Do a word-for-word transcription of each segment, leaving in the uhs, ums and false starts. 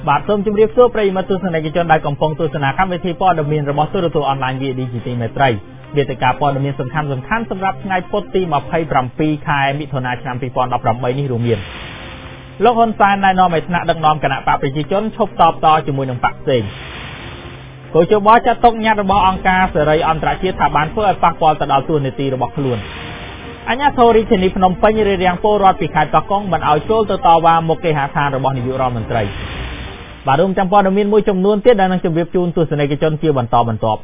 បាទសូមជម្រាបសួរប្រិយមិត្តទស្សនិកជនដែលកំពុងទស្សនាកម្មវិធីព័ត៌មានរបស់ទូរទស្សន៍អនឡាញ វី ឌី ជី ទី មេត្រីវាទៅការព័ត៌មានសំខាន់ៗសម្រាប់ថ្ងៃពុធទីម្ភៃប្រាំពីរខែមិថុនាឆ្នាំពីរពាន់ដប់ប្រាំបីនេះរួមមានលោកហ៊ុនសែនណែនាំឲ្យថ្នាក់ដឹកនាំគណៈបកប្រជាជនឈប់តបតជាមួយនឹងបកផ្សេងគូជបចាត់ទុកញត្តិរបស់អង្គការសេរីអន្តរជាតិថាបានធ្វើឲ្យប៉ះពាល់ទៅដល់ទួនាទីរបស់ខ្លួនអាជ្ញាធររាជធានីភ្នំពេញរារាំងពលរដ្ឋពីខេត្តកោះកុងមិនឲ្យចូលទៅតវ៉ាមុខគេហដ្ឋានរបស់នាយករដ្ឋមន្ត្រីបាទរួមទាំងព័ត៌មានមួយចំនួនទៀតដែលនឹងជម្រាបជូនទស្សនិកជនជាបន្តបន្ទាប់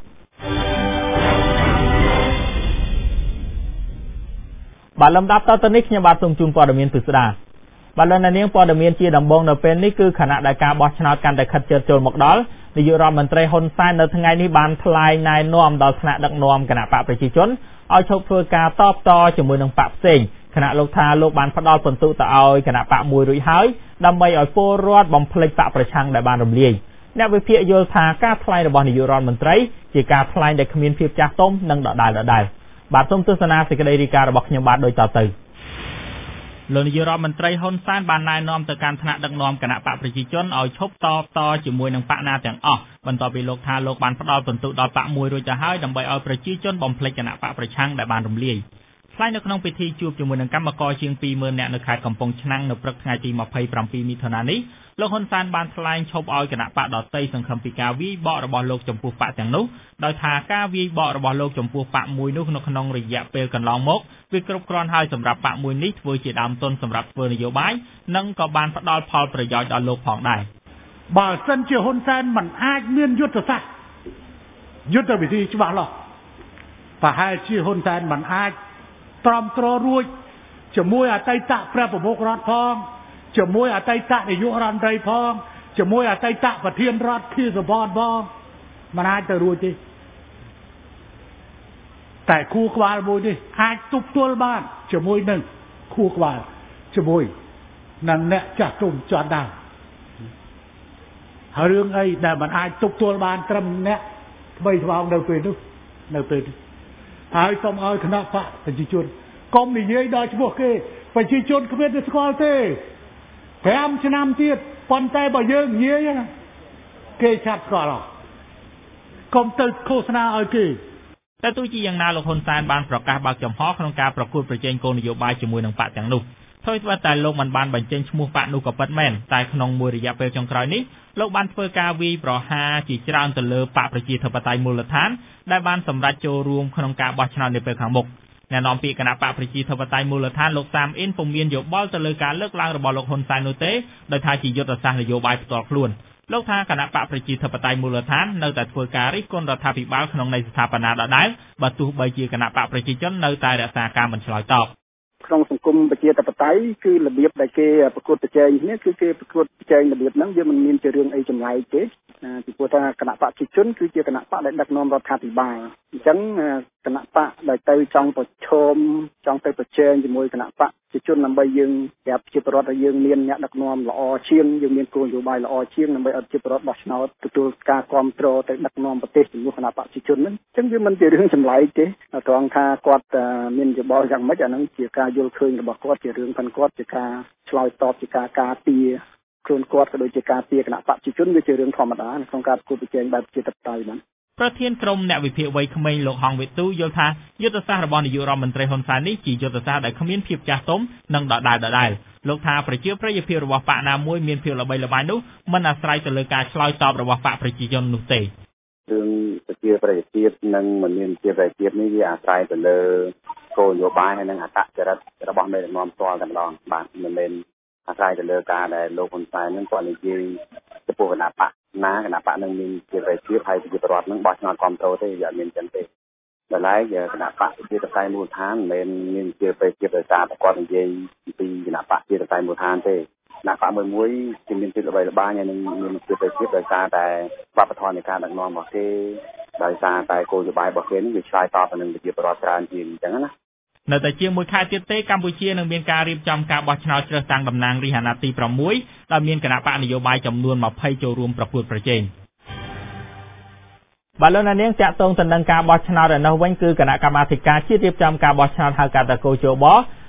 បាទលំដាប់តទៅនេះខ្ញុំបាទសូមជូនព័ត៌មានពិស្ដាបាទលោកអ្នកនាងព័ត៌មានជាដំបូងនៅពេលនេះគឺខណៈដែលការបោះឆ្នោតកាន់តែខិតជិតចូលមកដល់នាយករដ្ឋមន្ត្រីហ៊ុនសែននៅថ្ងៃនេះបានថ្លែងណែនាំដល់ថ្នាក់ដឹកនាំគណៈបកប្រជាជនឲ្យឈប់ធ្វើការតបតជាមួយនឹងបកផ្សេងគណៈលោកថាលោកបានផ្ដល់ពិន្ទុទៅឲ្យគណៈបកមួយរួចហើយដើម្បីឲ្យពលរដ្ឋបំភ្លេចបកប្រឆាំងដែលបានរំលាយអ្នកវិភាគយល់ថាការថ្លែងរបស់នាយករដ្ឋមន្ត្រីជាការថ្លែងដែលគ្មានភាពចាស់ទុំនិងដដែលដដែលបាទសូមទស្សនាសេចក្តីរាយការណ៍របស់ខ្ញុំបាទដូចតទៅលោកនាយករដ្ឋមន្ត្រីហ៊ុនសែនបានណែនាំទៅកាន់ថ្នាក់ដឹកនាំគណៈបកប្រជាជនឲ្យឈប់តបតជាមួយនឹងបកណាទាំងអស់បន្ទាប់ពីលោកថាលោកបានផ្ដល់ពិន្ទុដល់បកមួយរួចទៅហើយដើម្បីឲ្យប្រជាជនបំភ្លេចគណៈបកប្រឆាំងដែលបានរំលាយថ្លែងនៅក្នុងពិធីជួបជាមួយនឹងកម្មករជាងពីរម៉ឺននាក់នៅខេត្តកំពង់ឆ្នាំងនៅព្រឹកថ្ងៃទីម្ភៃប្រាំពីរមិថុនានេះលោកហ៊ុនសែនបានថ្លែងឈប់ឲ្យគណៈបកដតីសង្ឃឹមពីការវាយបករបស់លោកចំពោះបកទាំងនោះដោយថាការវាយបករបស់លោកចំពោះបកមួយនោះនៅក្នុងរយៈពេលកន្លងមកវាគ្រប់គ្រាន់ហើយសម្រាប់បកមួយនេះធ្វើជាដើមទុនសម្រាប់ធ្វើនយោបាយនិងក៏បានផ្ដល់ផលប្រយោជន៍ដល់លោកផងដែរបើសិនជាហ៊ុនសែនមិនអាចមានយុទ្ធសាស្ត្រយុទ្ធវិធីច្បាស់លាស់ប្រហែលជាហ៊ុនសែនមិនអាចទ្រាំទ្ររួចជាមួយអតីតព្រះប្រមុខរដ្ឋផងជាមួយអតីតនាយករដ្ឋមន្ត្រីផងជាមួយអតីតប្រធានរដ្ឋខៀវសំផនផងមិនអាចទៅរួចទេតែខួរក្បាលមួយនេះអាចទប់ទល់បានជាមួយនឹងខួរក្បាលជាមួយនឹងអ្នកចាស់ទុំជាន់ដើមហើយរឿងអីដែលមិនអាចទប់ទល់បានត្រឹមអ្នកថ្មីថ្មោងនៅពេលនោះនៅពេលនេះហើយសូមឲ្យគណៈបកប្រជាជនកុំនិយាយដល់ឈ្មោះគេប្រជាជនគ្មានទៅស្គាល់ទេប្រាំឆ្នាំទៀតប៉ុន្តែបើយើងនិយាយគេឆាប់ស្គាល់អស់កុំទៅឃោសនាឲ្យគេតែទោះជាយ៉ាងណាលោកហ៊ុនសែនបានប្រកាសបើកចំហក្នុងការប្រកួតប្រជែងគោលនយោបាយជាមួយនឹងបកទាំងនោះthôiស្បតែលោកមិនបានបញ្ចេញឈ្មោះបកនោះក៏ពិតមែនតែក្នុងមួយរយៈពេលចុងក្រោយនេះលោកបានធ្វើការវាយប្រហារជាច្រើនទៅលើបកប្រជាធិបតេយ្យមូលដ្ឋានដែលបានសម្រេចចូលរួមក្នុងការបោះឆ្នោតនាពេលខាងមុខអ្នកនាំពាក្យគណៈបកប្រជាធិបតេយ្យមូលដ្ឋានលោកសាមអ៊ីនពុំមានយោបល់ទៅលើការលើកឡើងរបស់លោកហ៊ុនសែននោះទេដោយថាជាយុទ្ធសាស្ត្រនយោបាយផ្ទាល់ខ្លួនលោកថាគណៈបកប្រជាធិបតេយ្យមូលដ្ឋាននៅតែធ្វើការរិះគន់រដ្ឋាភិបាលក្នុងន័យស្ថាបនាដដែលបើទោះបីជាគណៈបកប្រជាជននៅតែរក្សាការមិនឆ្លើយតបក្នុងសង្គមប្រជាធិបតេយ្យគឺរបៀបដែលគេប្រកួតប្រជែងនេះគឺគេប្រកួតប្រជែងរបៀបហ្នឹងវាមិនមានជារឿងអីចម្លែកទេពីព្រោះថាគណៈបកប្រជាជនគឺជាគណៈបកដែលដឹកនាំរដ្ឋាភិបាលអញ្ចឹងគណៈបកដែលទៅចង់ប្រឈមចង់ទៅប្រជែងជាមួយគណៈបកប្រជាជនដើម្បីយើងប្រាប់ប្រជាពលរដ្ឋឲ្យយើងមានអ្នកដឹកនាំល្អជាងយើងមានគោលនយោបាយល្អជាងដើម្បីឲ្យប្រជាពលរដ្ឋបោះឆ្នោតទទួលការគ្រប់គ្រងទៅដឹកនាំប្រទេសជាមួយគណៈបកប្រជាជនហ្នឹងអញ្ចឹងវាមិនជារឿងចម្លែកទេត្រង់ថាគាត់មានយោបល់យ៉ាងម៉េចអាហ្នឹងជាការយល់ឃើញរបស់គាត់ជារឿងផងគាត់ជាការឆ្លើយតបជាការការពារខ្លួនគាត់ក៏ដូចជាការពារគណៈបកប្រជាជនវាជារឿងធម្មតាក្នុងការប្រកួតប្រជែងបែបប្រជាធិបតេយ្យហ្នឹងប្រធានក្រុមអ្នកវិភាគវ័យក្មេងលោកហងវិទូយល់ថាយុទ្ធសាស្ត្ររបស់នាយករដ្ឋមន្ត្រីហ៊ុនសែននេះជាយុទ្ធសាស្ត្រដែលគ្មានភាពចាស់ទុំនិងដដែលដដែលលោកថាប្រជាប្រិយភាពរបស់បកណាមួយមានភាពល្បីល្បាញនោះមិនអាស្រ័យទៅលើការឆ្លើយតបរបស់បកប្រជាជននោះទេរឿងប្រជាប្រិយភាពនិងមិនមានប្រជាប្រិយភាពនេះវាអាស្រ័យទៅលើគោលនយោបាយហើយនិងអត្តចរិតរបស់មេដឹកនាំផ្ទាល់តែម្ដងបាទមិនមែនអាស្រ័យទៅលើការដែលលោកហ៊ុនសែននឹងគាត់និយាយចំពោះគណៈបកណាគណៈបកនឹងមានជាប្រិយភាពហើយប្រជាពលរដ្ឋនឹងបោះឆ្នោតគ្រប់គ្រងទេវាអត់មានចឹងទេដល់ឡែកគណៈបកជាតតែមូលដ្ឋានមិនមែនមានជាប្រិយភាពដោយសារតែគាត់និយាយពីគណៈបកជាតតែមូលដ្ឋានទេគណៈបកមួយមួយជាមានភាពល្បីល្បាញហើយនឹងមានជាប្រិយភាពដោយសារតែវប្បធម៌នៃការដឹកនាំរបស់គេដោយសារតែគោលនយោបាយរបស់គេនេះវាឆ្លើយតបទៅនឹងប្រជាពលរដ្ឋច្រើនជាងអញ្ចឹងណានៅតែជាមួយខែទៀតទេកម្ពុជានឹងមានការរៀបចំការបោះឆ្នោតជ្រើសតាំងតំណាងរាស្ត្រអាណត្តិទីប្រាំមួយដែលមានគណៈបកនយោបាយចំនួនម្ភៃចូលរួមប្រកួតប្រជែងបាទលោកនាងតាក់ទងទៅនឹងការបោះឆ្នោតឯនោះវិញគឺគណៈកម្មាធិការជាតិរៀបចំការបោះឆ្នោតហៅកាត់តាកោជប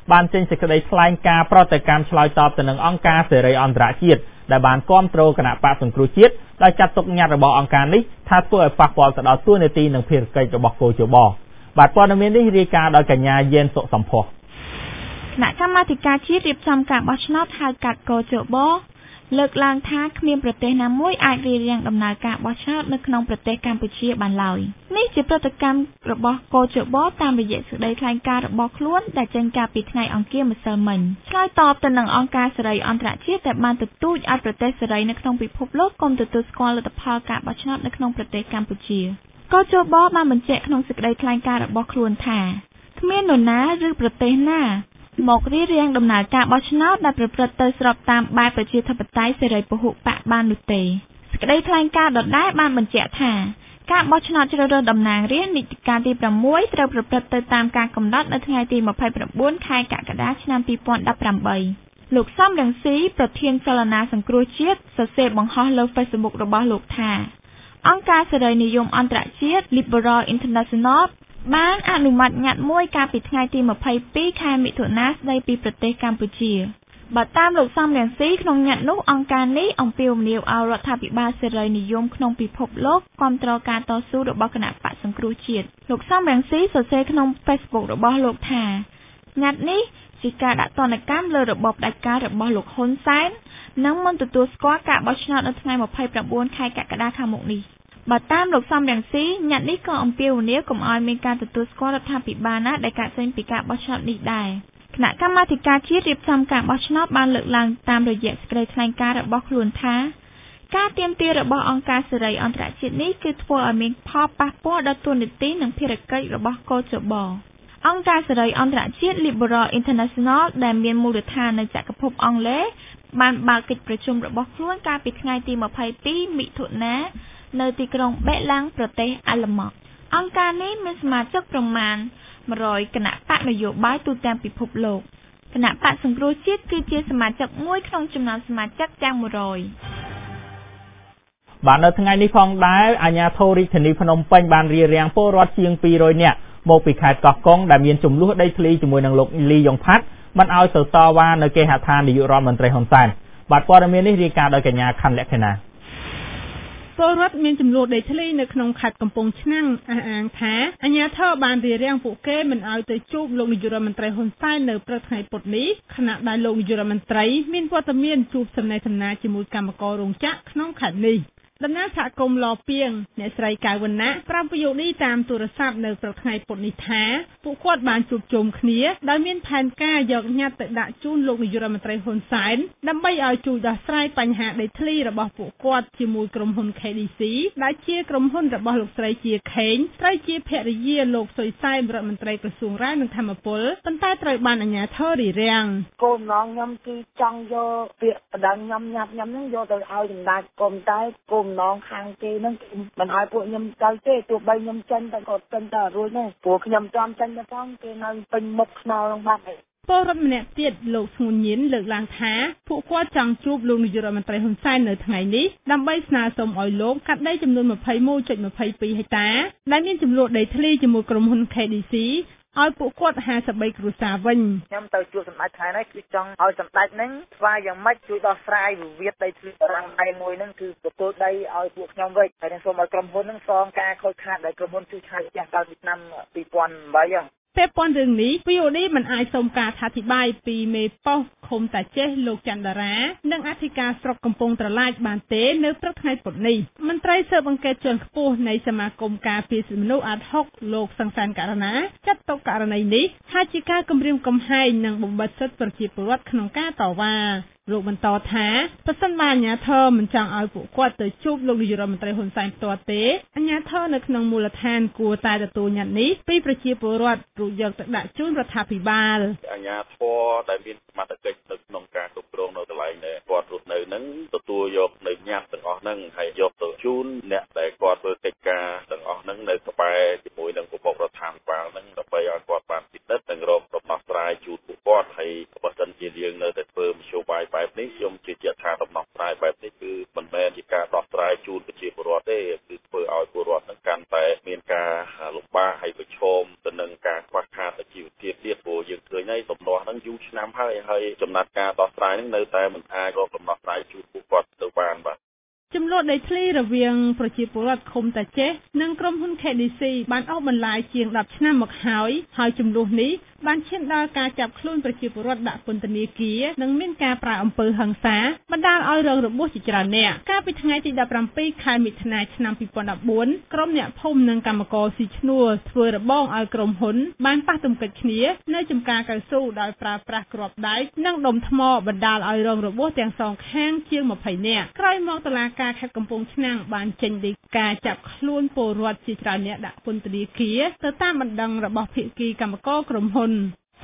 បានចេញសេចក្តីថ្លែងការណ៍ប្រតិកម្មឆ្លើយតបទៅនឹងអង្គការសេរីអន្តរជាតិដែលបានគាំទ្រគណៈបកសង្គ្រោះជាតិដោយចាត់ទុកញត្តិរបស់អង្គការនេះថាធ្វើឲ្យប៉ះពាល់ទៅដល់តួនាទីនិងភារកិច្ចរបស់កោជបបាទព័ត៌មាននេះរាយការណ៍ដោយកញ្ញាយេនសុសំភ័សគណៈកម្មាធិការជាតិរៀបចំការបោះឆ្នោតហៅកាត់កោជបលើកឡើងថាគ្មានប្រទេសណាមួយអាចរារាំងដំណើរការបោះឆ្នោតនៅក្នុងប្រទេសកម្ពុជាបានឡើយនេះជាប្រតិកម្មរបស់កោជបតាមរយៈសេចក្តីថ្លែងការណ៍របស់ខ្លួនដែលចេញកាលពីថ្ងៃអង្គារម្សិលមិញឆ្លើយតបទៅនឹងអង្គការសេរីអន្តរជាតិដែលបានទទូចឲ្យប្រទេសសេរីនៅក្នុងពិភពលោកកុំទទួលស្គាល់លទ្ធផលការបោះឆ្នោតនៅក្នុងប្រទេសកម្ពុជាកោជបបានបញ្ជាក់ក្នុងសេចក្តីថ្លែងការណ៍របស់ខ្លួនថាគ្មាននរណាឬប្រទេសណាមករារាំងដំណើរការបោះឆ្នោតដែលប្រព្រឹត្តទៅស្របតាមបែបប្រជាធិបតេយ្យសេរីពហុបកបាននោះទេសេចក្តីថ្លែងការណ៍ដដែលបានបញ្ជាក់ថាការបោះឆ្នោតជ្រើសរើសតំណាងរាស្ត្រនីតិកាលទីប្រាំមួយត្រូវប្រព្រឹត្តទៅតាមការកំណត់នៅថ្ងៃទីម្ភៃប្រាំបួនខែកក្កដាឆ្នាំពីរពាន់ដប់ប្រាំបីលោកសំរងស៊ីប្រធានចលនាសង្គ្រោះជាតិសរសេរបង្ហោះលើ Facebook របស់លោកថាអង្គការសេរីនិយមអន្តរជាតិ Liberal International បានអនុម័តញត្តិមួយកាលពីថ្ងៃទីម្ភៃពីរខែមិថុនាស្តីពីប្រទេសកម្ពុជាបើតាមលោកសំរងស៊ីក្នុងញត្តិនោះអង្គការនេះអំពាវនាវឲ្យរដ្ឋាភិបាលសេរីនិយមក្នុងពិភពលោកគាំទ្រការតស៊ូរបស់គណៈបកសង្គ្រោះជាតិលោកសំរងស៊ីសរសេរក្នុង Facebook របស់លោកថាញត្តិនេះជាការដាក់ទណ្ឌកម្មលើរបបផ្ដាច់ការរបស់លោកហ៊ុនសែននិងមិនទទួលស្គាល់ការបោះឆ្នោតនៅថ្ងៃម្ភៃប្រាំបួនខែកក្កដាខាងមុខនេះបើតាមលោកសំរងស៊ីញត្តិនេះក៏អំពាវនាវកុំឲ្យមានការទទួលស្គាល់រដ្ឋាភិបាលណាដែលកើតចេញពីការបោះឆ្នោតនេះដែរគណៈកម្មាធិការជាតិរៀបចំការបោះឆ្នោតបានលើកឡើងតាមរយៈសេចក្តីថ្លែងការណ៍របស់ខ្លួនថាការទាមទាររបស់អង្គការសេរីអន្តរជាតិនេះគឺធ្វើឲ្យមានផលប៉ះពាល់ដល់ទូនាទីនិងភារកិច្ចរបស់កោជបអង្គការសេរីអន្តរជាតិ Liberal International ដែលមានមូលដ្ឋាននៅចក្រភពអង់គ្លេសបានបើកកិច្ចប្រជុំរបស់ខ្លួនកាលពីថ្ងៃទីម្ភៃពីរមិថុនានៅទីក្រុងបេឡាំងប្រទេសអាល្លឺម៉ង់អង្គការនេះមានសមាជិកប្រមាណមួយរយគណៈបកនយោបាយទូទាំងពិភពលោកគណៈបកសង្គ្រោះជាតិគឺជាសមាជិកមួយក្នុងចំណោមសមាជិកទាំងមួយរយបាទនៅថ្ងៃនេះផងដែរអាជ្ញាធររាជធានីភ្នំពេញបានរារាំងពលរដ្ឋជាងពីររយនាក់មកពីខេត្តកោះកុងដែលមានចំនួនដីធ្លីជាមួយនឹងលោកលីយ៉ុងផាត់មិនឲ្យទៅតវ៉ានៅគេហដ្ឋាននាយករដ្ឋមន្ត្រីហ៊ុនសែនបាទព័ត៌មាននេះរាយការណ៍ដោយកញ្ញាខណ្ឌលក្ខិណាពលរដ្ឋមានចំនួនដីធ្លីនៅក្នុងខេត្តកំពង់ឆ្នាំងអះអាងថាអាជ្ញាធរបានរារាំងពួកគេមិនឲ្យទៅជួបលោកនាយករដ្ឋមន្ត្រីហ៊ុនសែននៅព្រឹកថ្ងៃពុធនេះខណៈដែលលោកនាយករដ្ឋមន្ត្រីមានវត្តមានជួបសំណេះសំណាលជាមួយកម្មកររោងចក្រក្នុងខេត្តនេះដំណើរសហគមន៍លពីងអ្នកស្រីកៅវណ្ណៈប្រាប់ប្រយោគនេះតាមទូរស័ព្ទនៅព្រឹកថ្ងៃពុធនេះថាពួកគាត់បានជួបជុំគ្នាដោយមានផែនការយកញត្តិទៅដាក់ជូនលោកនាយករដ្ឋមន្ត្រីហ៊ុនសែនដើម្បីឲ្យជួយដោះស្រាយបញ្ហាដីធ្លីរបស់ពួកគាត់ជាមួយក្រុមហ៊ុន ខេ ឌី ស៊ី ដែលជាក្រុមហ៊ុនរបស់លោកស្រីជាខេងត្រូវជាភរិយាលោកសុយសែនរដ្ឋមន្ត្រីក្រសួងរាយនឹងធម្មពលប៉ុន្តែត្រូវបានអាជ្ញាធររារាំងគោលនងខ្ញុំគឺចង់យកពាក្យបណ្ដឹងខ្ញុំញ៉ាប់ខ្ញុំហ្នឹងយកទៅឲ្យសម្ដេចកុំតែគោលនងខាងគេហ្នឹងមិនឲ្យពួកខ្ញុំទៅទេទោះបីខ្ញុំចេញតែក៏ចេញតែរួចដែរព្រោះខ្ញុំចាំចេញទៅផងគេនៅពេញមុខខ្នល់នឹងបាត់ហើយពលរដ្ឋម្នាក់ទៀតលោកស្ងួនញៀនលើកឡើងថាពួកគាត់ចង់ជួបលោកនាយករដ្ឋមន្ត្រីហ៊ុនសែននៅថ្ងៃនេះដើម្បីស្នើសុំឲ្យលោកកាត់ដីចំនួន ម្ភៃមួយចុចម្ភៃពីរ ហិកតាដែលមានចំនួនដីធ្លីជាមួយក្រុមហ៊ុន ខេ ឌី ស៊ី ឲ្យពួកគាត់ហាសិបបីគ្រួសារវិញខ្ញុំទៅជួបសម្ដេចថ្ងៃនេះគឺចង់ឲ្យសម្ដេចហ្នឹងស្វែងយ៉ាងម៉េចជួយដោះស្រាយវិវាទដីធ្លីរ៉ាំងដៃមួយហ្នឹងគឺទទួលដីឲ្យពួកខ្ញុំវិញហើយនឹងសូមឲ្យក្រុមហ៊ុនហ្នឹងសងការខូចខាតដែលក្រុមហ៊ុនជួយឆាយផ្ទះកាលពីឆ្នាំពីរពាន់ប្រាំបីហ្នឹងពេលព័ន្ធរឿងនេះ វី អូ ឌី មិនអាចសូមការអធិប្បាយពីមេប៉ុស្តិ៍ឃុំតាចេះលោកច័ន្ទតារានិងអធិការស្រុកកំពង់ត្រឡាចបានទេនៅព្រឹកថ្ងៃពុធនេះមន្ត្រីស៊ើបអង្កេតជាន់ខ្ពស់នៃសមាគមការពារសិទ្ធិមនុស្សអាតហុកលោកសង្សានករណាចាត់ទុកករណីនេះថាជាការគំរាមកំហែងនិងបំបិទសិទ្ធិប្រជាពលរដ្ឋក្នុងការតវ៉ាលោកបន្តថាប្រសិនបើអាជ្ញាធរមិនចង់ឲ្យពួកគាត់ទៅជួបលោកនាយករដ្ឋមន្ត្រីហ៊ុនសែនផ្ទាល់ទេអាជ្ញាធរនៅក្នុងមូលដ្ឋានគួរតែទទួលញត្តិនេះពីប្រជាពលរដ្ឋរួចយកទៅដាក់ជូនរដ្ឋាភិបាលអាជ្ញាធរដែលមានសមត្ថកិច្ចនៅក្នុងការគ្រប់គ្រងនៅកន្លែងដែលគាត់រស់នៅនឹងទទួលយកនៅញត្តិទាំងអស់ហ្នឹងហើយយកទៅជូនអ្នកដែលគាត់ធ្វើកិច្ចការទាំងអស់ហ្នឹងនៅក្បែរជាមួយនឹងប្រព័ន្ធរដ្ឋាភិបាលហ្នឹងដើម្បីឲ្យគាត់បានពិនិត្យនិងរកដំណោះស្រាយជូនពួកគាត់ហើយបើសិនជាយើងនៅតែធ្វើមធ្យោបាយបែបនេះខ្ញុំជឿជាក់ថាដំណោះស្រាយបែបនេះគឺមិនមែនជាការដោះស្រាយជូនប្រជាពលរដ្ឋទេគឺធ្វើឲ្យពលរដ្ឋនឹងកាន់តែមានការលំបាកហើយប្រឈមទៅនឹងការខ្វះខាតជីវភាពទៀតព្រោះយើងឃើញហើយដំណោះហ្នឹងយយនឹងនៅតែមិនអាចរកដំណោះស្រាយជួយពួកគាត់ទៅបានបាទចំនួនដីធ្លីរវាងប្រជាពលរដ្ឋឃុំតាចេះនិងក្រុមហ៊ុន ខេ ឌី ស៊ី បានអស់បន្លាយជាងដប់ឆ្នាំមកហើយហើយចំនួននេះបានឈានដល់ការចាប់ខ្លួនប្រជាពលរដ្ឋដាក់ពន្ធនាគារនិងមានការប្រើអំពើហិង្សាបណ្ដាលឲ្យរងរបួសជាច្រើនអ្នកកាលពីថ្ងៃទីដប់ប្រាំពីរខែមិថុនាឆ្នាំពីរពាន់ដប់បួនក្រុមអ្នកភូមិនិងកម្មករស៊ីឈ្នួលធ្វើរបងឲ្យក្រុមហ៊ុនបានប៉ះទង្គិចគ្នានៅចំការកៅស៊ូដោយប្រើប្រាស់គ្រាប់ដែកនិងដុំថ្មបណ្ដាលឲ្យរងរបួសទាំងសងខាងជាងម្ភៃនាក់ក្រោយមកតុលាការខេត្តកំពង់ឆ្នាំងបានចេញដីកាចាប់ខ្លួនពលរដ្ឋជាច្រើនអ្នកដាក់ពន្ធនាគារទៅតាមបណ្ដឹងរបស់ភាគីកម្មករក្រុមហ៊ុន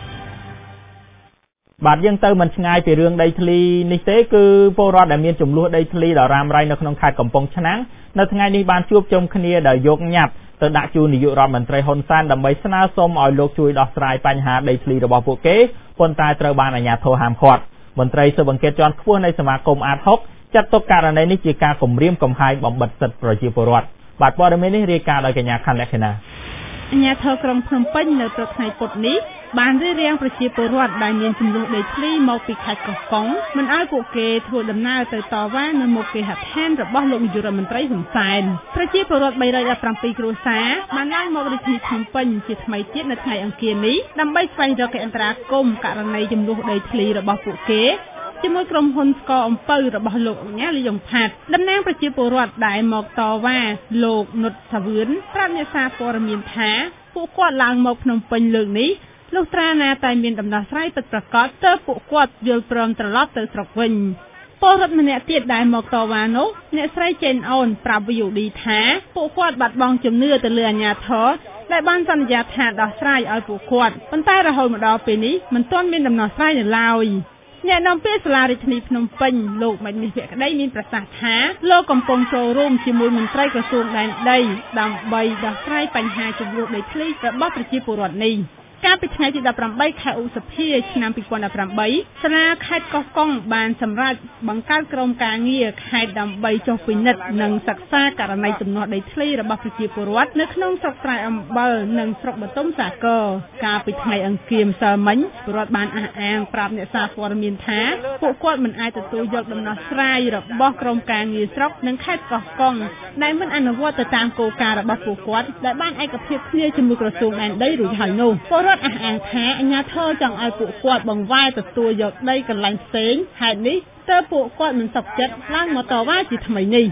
បាទយើងទៅមិនឆ្ងាយពីរឿងដីធ្លីនេះទេគឺពលរដ្ឋដែលមានចំនួនដីធ្លីដ៏រ៉ាំរ៉ៃនៅក្នុងខេត្តកំពង់ឆ្នាំងនៅថ្ងៃនេះបានជួបជុំគ្នាដោយយកញត្តិទៅដាក់ជូននាយករដ្ឋមន្ត្រីហ៊ុនសែនដើម្បីស្នើសុំឲ្យលោកជួយដោះស្រាយបញ្ហាដីធ្លីរបស់ពួកគេប៉ុន្តែត្រូវបានអាជ្ញាធរហាមឃាត់មន្ត្រីស៊ើបអង្កេតជាន់ខ្ពស់នៃសមាគមអាតហុកចាត់ទុកករណីនេះជាការគំរាមកំហែងបំបិទសិទ្ធិប្រជាពលរដ្ឋបាទព័ត៌មាននេះរាយការណ៍ដោយកញ្ញាខណ្ឌលក្ខិណាអាជ្ញាធរក្រុងភ្នំពេញនៅព្រឹកថ្ងៃពុធនេះបានរៀបរៀងប្រជាពលរដ្ឋដែលមានចំនួនដីធ្លីមកពីខេត្តកោះកុងមិនឲ្យពួកគេធ្វើដំណើរទៅតវ៉ានៅមុខគេហដ្ឋានរបស់លោកនាយករដ្ឋមន្ត្រីហ៊ុនសែនប្រជាពលរដ្ឋបីរយដប់ប្រាំពីរគ្រួសារបានឡើងមករាជធានីភ្នំពេញជាថ្មីទៀតនៅថ្ងៃអង្គារនេះដើម្បីស្វែងរកកិច្ចអន្តរាគមន៍ករណីចំនួនដីធ្លីរបស់ពួកគេជាមួយក្រុមហ៊ុនស្កអំពៅរបស់លោកញ៉ាលីយ៉ុងផាត់តំណាងប្រជាពលរដ្ឋដែលមកតវ៉ាលោកនុតសាវឿនប្រាប់អ្នកសារព័ត៌មានថាពួកគាត់ឡើងមកភ្នំពេញលើកនេះលុះត្រាណាតែមានដំណោះស្រាយពិតប្រាកដទើបពួកគាត់យល់ព្រមត្រឡប់ទៅស្រុកវិញពលរដ្ឋម្នាក់ទៀតដែលមកតវ៉ានោះអ្នកស្រីចេនអូនប្រាប់ វី អូ ឌី ថាពួកគាត់បាត់បង់ជំនឿទៅលើអាជ្ញាធរដែលបានសន្យាថាដោះស្រាយឲ្យពួកគាត់ប៉ុន្តែរហូតមកដល់ពេលនេះមិនទាន់មានដំណោះស្រាយនៅឡើយអ្នកនាំពាក្យសាលារាជធានីភ្នំពេញលោកមេនិភក្តីមានប្រសាសន៍ថាលោកកំពុងចូលរួមជាមួយមន្ត្រីក្រសួងដែនដីដើម្បីដោះស្រាយបញ្ហាចំនួនដីធ្លីរបស់ប្រជាពលរដ្ឋនេះកាលពីថ្ងៃទីដប់ប្រាំបីខែឧសភាឆ្នាំពីរពាន់ដប់ប្រាំបីសាលាខេត្តកោះកុងបានសម្រេចបង្កើតក្រុមការងារខេត្តដើម្បីចុះពិនិត្យនិងសិក្សាករណីចំនួនដីធ្លីរបស់ប្រជាពលរដ្ឋនៅក្នុងស្រុកស្រែអំបិលនិងស្រុកបតុមសាគរកាលពីថ្ងៃអង្គារម្សិលមិញពលរដ្ឋបានអះអាងប្រាប់អ្នកសារព័ត៌មានថាពួកគាត់មិនអាចទទួលយកដំណោះស្រាយរបស់ក្រុមការងារស្រុកនិងខេត្តកោះកុងដែលមិនអនុវត្តទៅតាមគោលការណ៍របស់ពួកគាត់ដែលបានឯកភាពគ្នាជាមួយក្រសួងដែនដីរួចហើយនោះពលរដ្ឋអះអាងថាអាជ្ញាធរចង់ឲ្យពួកគាត់បង្វែរទទួលយកដីកន្លែងផ្សេងហេតុនេះទើបពួកគាត់មិនសុខចិត្តឡើងមកតវ៉ាជាថ្មីនេះ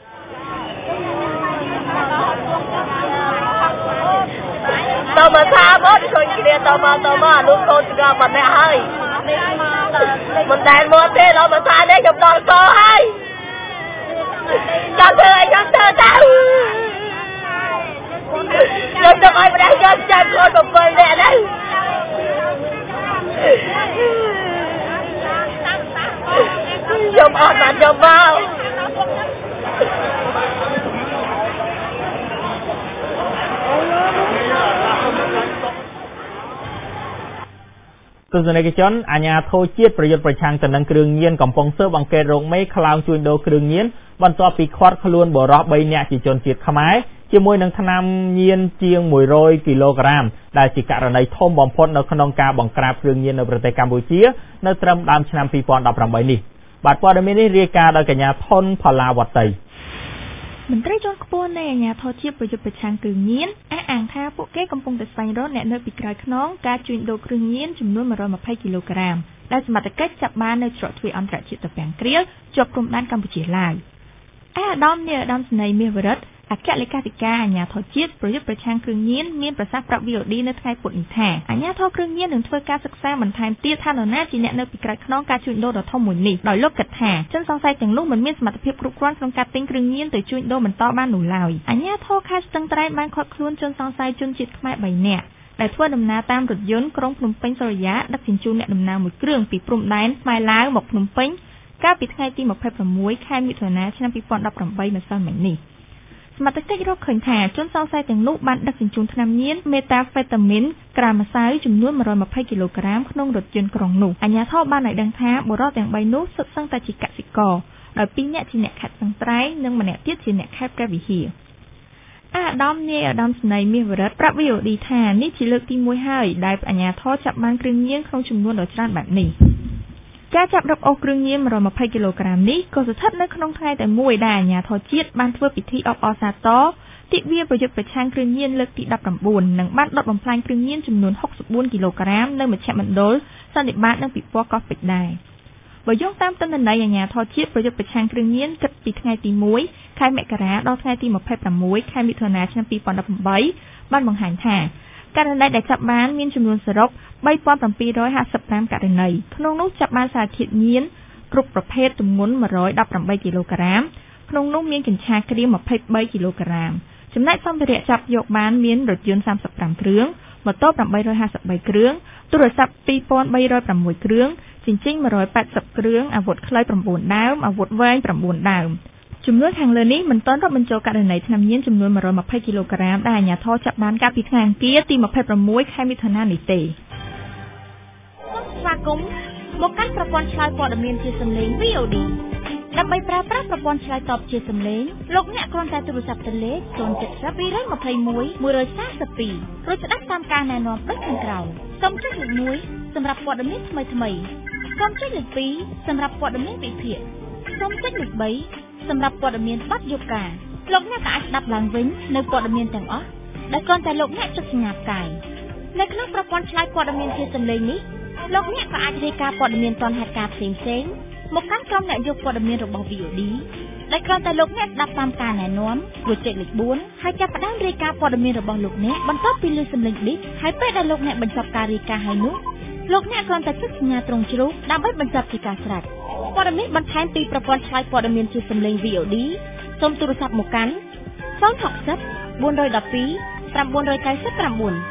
តើមកថាមកជួយគ្នាតើមកតើមកអនុកូនស្គាល់បាត់នេះហើយមិនដែលមកទេដល់មកថានេះខ្ញុំដល់កោហើយចាំធ្វើឲ្យខ្ញុំទៅទៅខ្ញុំទៅឲ្យម្ដាយយកចាំខ្លួនទៅពេលនេះណាខ្ញុំអត់បានយកមកទស្សនិកជនអាជ្ញាធរជាតិប្រយុទ្ធប្រឆាំងទៅនឹងគ្រឿងញៀនកំពុងស៊ើបអង្កេតរោគមេខ្លោងជួញដូរគ្រឿងញៀនបន្ទាប់ពីឃាត់ខ្លួនបុរសបីនាក់ជាជនជាតិខ្មែរជាមួយនឹងថ្នាំញៀនជាងមួយរយគីឡូក្រាមដែលជាករណីធំបំផុតនៅក្នុងការបង្ក្រាបគ្រឿងញៀននៅប្រទេសកម្ពុជានៅត្រឹមដើមឆ្នាំពីរពាន់ដប់ប្រាំបីនេះបាទព័ត៌មាននេះរាយការណ៍ដោយកញ្ញាថនផល្លាវតីមន្ត្រីជាន់ខ្ពស់នៃអាជ្ញាធរជាតិប្រយុទ្ធប្រឆាំងគ្រឿងញៀនអះអាងថាពួកគេកំពុងតែស្វែងរកអ្នកនៅពីក្រោយខ្នងការជួញដូរគ្រឿងញៀនចំនួនមួយរយម្ភៃគីឡូក្រាមដែលសមត្ថកិច្ចចាប់បាននៅច្រកទ្វារអន្តរជាតិតាពាំងគ្រាលជាប់ព្រំដែនកម្ពុជាឡាវអាដាមនាយឧត្តមសេនីយ៍មាសវរិទ្ធអគ្គលេខាធិការអាជ្ញាធរជាតិប្រយុទ្ធប្រឆាំងគ្រឿងញៀនមានប្រសាសន៍ប្រាប់ វី អូ ឌី នៅថ្ងៃពុធនេះថាអាជ្ញាធរគ្រឿងញៀននឹងធ្វើការសិក្សាបន្ថែមទៀតថានរណាជាអ្នកនៅពីក្រោយខ្នងការជួញដូរដ៏ធំមួយនេះដោយលោកគិតថាជនសង្ស័យទាំងនោះមិនមានសមត្ថភាពគ្រប់គ្រាន់ក្នុងការទិញគ្រឿងញៀនទៅជួញដូរបន្តបាននោះឡើយអាជ្ញាធរខេត្តស្ទឹងត្រែងបានឃាត់ខ្លួនជនសង្ស័យជនជាតិខ្មែរបីនាក់ដែលធ្វើដំណើរតាមរថយន្តក្រុងភ្នំពេញសូរិយាដឹកជញ្ជូនអ្នកដំណើរមួយគ្រឿងពីព្រំដែនខ្មែរឡាវមកភ្នំពេញកាលពីថ្ងៃទីម្ភៃប្រាំមួយខែមិថុនាឆ្នាំពីរពាន់ដប់ប្រាំបីម្សិលមិញនេះសមត្ថកិច្ចរកឃើញថាជនសង្ស័យទាំងនោះបានដឹកជញ្ជូនថ្នាំញៀនមេតាហ្វេតាមីនក្រាមម្សៅចំនួនមួយរយម្ភៃគីឡូក្រាមក្នុងរថយន្តក្រុងនោះអាជ្ញាធរបានឲ្យដឹងថាបុរសទាំងបីនោះសុទ្ធសឹងតែជាកសិករដោយពីរនាក់ជាអ្នកខេត្តស្ទឹងត្រែងនិងម្នាក់ទៀតជាអ្នកខេត្តព្រះវិហារអាដាមនាយឧត្តមសេនីយ៍មាសវរិទ្ធប្រាប់ វី អូ ឌី ថានេះជាលើកទីមួយហើយដែលអាជ្ញាធរចាប់បានគ្រឿងញៀនក្នុងចំនួនដ៏ច្រើនបែបនេះការចាប់រកអូសគ្រឿងញៀនmột trăm hai mươiគីឡូក្រាមនេះក៏ស្ថិតនៅក្នុងថ្ងៃតែមួយដែលអាជ្ញាធរជាតិបានធ្វើពិធីអបអរសាទរទិវាប្រយុទ្ធប្រឆាំងគ្រឿងញៀនលើកទីnineteenនិងបានដុតបំផ្លាញគ្រឿងញៀនចំនួនsixty-fourគីឡូក្រាមនៅមជ្ឈមណ្ឌលសន្និបាតនិងពិព័រណ៍កោះពេជ្រដែរបើយោងតាមទិន្នន័យអាជ្ញាធរជាតិប្រយុទ្ធប្រឆាំងគ្រឿងញៀនគិតពីថ្ងៃទីoneខែមករាដល់ថ្ងៃទីtwenty-sixខែមិថុនាឆ្នាំtwenty eighteenបានបង្ហាញថាករណីដែលចាប់បានមានចំនួនសរុបthree thousand seven hundred fifty-fiveករណីក្នុងនោះចាប់បានសារធាតុញៀនគ្រប់ប្រភេទទម្ងន់one hundred eighteenគីឡូក្រាមក្នុងនោះមានកញ្ឆាក្រៀមtwenty-threeគីឡូក្រាមចំណែកសម្ភារៈចាប់យកបានមានរថយន្តthirty-fiveគ្រឿងម៉ូតូeight hundred fifty-threeគ្រឿងទូរស័ព្ទtwo thousand three hundred sixគ្រឿងជញ្ជីងone hundred eightyគ្រឿងអាវុធខ្លីnineដើមអាវុធវែងnineដើមចំនួនខាងលើនេះមិនទាន់រាប់បញ្ចូលករណីថ្នាំញៀនចំនួនone hundred twentyគីឡូក្រាមដែលអាជ្ញាធរចាប់បានកាលពីថ្ងៃអង្គារទីtwenty-sixខែមិថុនានេះទេស្វាគមន៍មកកាន់ប្រព័ន្ធឆ្លើយព័ត៌មានជាសំឡេង V O D ដើម្បីប្រើប្រាស់ប្រព័ន្ធឆ្លើយតបជាសំឡេងលោកអ្នកគ្រាន់តែទូរស័ព្ទទៅលេខzero seven zero two two one one one four twoរួចស្ដាប់តាមការណែនាំដូចខាងក្រោមសូមចុចលេខoneសម្រាប់ព័ត៌មានថ្មីៗសូមចុចលេខtwoសម្រាប់ព័ត៌មានវិភាគសូមចុចលេខthreeសម្រាប់ព័ត៌មានបទយការលោកអ្នកក៏អាចស្ដាប់ឡើងវិញនៅព័ត៌មានទាំងអស់ដែលគ្រាន់តែលោកអ្នកចុចសញ្ញាផ្កាយនៅក្នុងប្រព័ន្ធឆ្លើយព័ត៌មានជាសំឡេងនេះលោកអ្នកក៏អាចរាយការណ៍ព័ត៌មានទាន់ហេតុការណ៍ផ្សេងៗមកកាន់ក្រុមអ្នកយកព័ត៌មានរបស់ V O D ដែលគ្រាន់តែលោកអ្នកស្ដាប់តាមការណែនាំរួចចុចលេខfourហើយចាប់ផ្ដើមរាយការណ៍ព័ត៌មានរបស់លោកអ្នកបន្ទាប់ពីឮសំឡេងឌីសហើយពេលដែលលោកអ្នកបញ្ចប់ការរាយការណ៍ហើយនោះលោកអ្នកគ្រាន់តែចុចសញ្ញាត្រង់ជ្រូកដើម្បីបញ្ចប់ជាការស្រេចព័ត៌មានបន្ថែមពីប្រព័ន្ធឆ្លើយព័ត៌មានជាសំឡេង V O D សូមទូរស័ព្ទមកកាន់zero six zero four one two nine nine nine